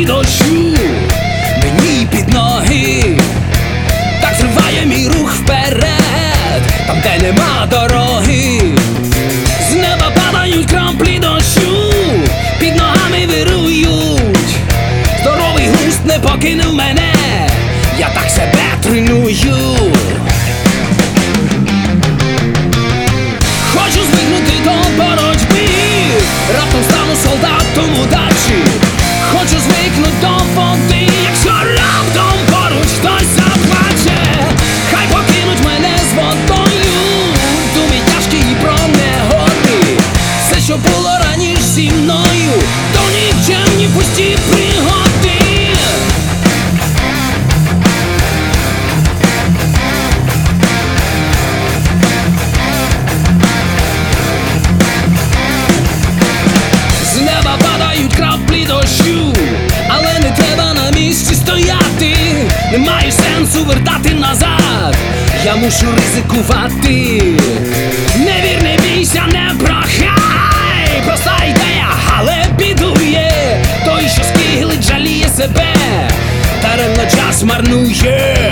краплі дощу мені під ноги, так зриває мій рух вперед, там де нема дороги. З неба падають краплі дощу, під ногами вирують. Здоровий глузд не покинув мене, я так себе треную. Хочу звикнути до боротьби, раптом стану солдатом удачі. Хочу звикнути до води, якщо раптом поруч хтось заплаче. Хай покинуть мене з водою, думи тяжкі і про негоди. Все, що було раніше зі мною, то нікчемні пусті пригоди. З неба падають краплі дощу, але не треба на місці стояти. Немає сенсу вертати назад, я мушу ризикувати. Не вір, не бійся, не прохай, проста ідея, але бідує. Той, що скиглить, жаліє себе, даремно час марнує.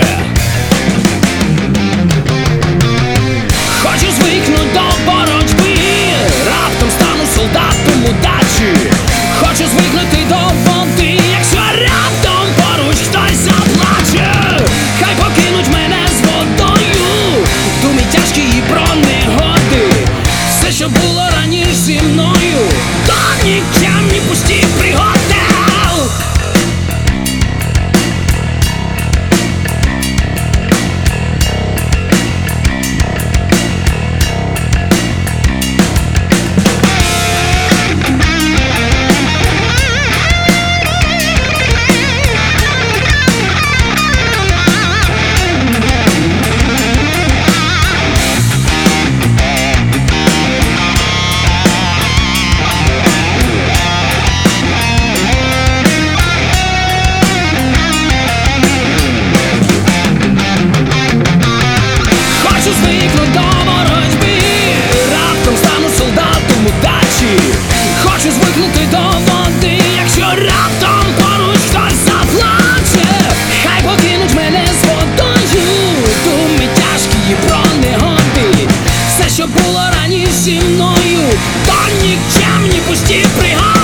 Хочу звикнуть до боротьби, раптом стану солдатом удачі. Хочу звикнути до води, якщо раптом поруч хтось заплаче. Хай покинуть мене з водою, думи тяжкі і про негоди. Все, що було раніше зі мною, то нікчемні пусті пригоди. Звикнуть до боротьби, раптом стану солдатом удачі. Хочу звикнути до води, якщо раптом поруч хтось заплаче. Хай покинуть мене з водою, думи тяжкі і про негоди. Все, що було раніше зі мною, то нікчемні пусті пригоди.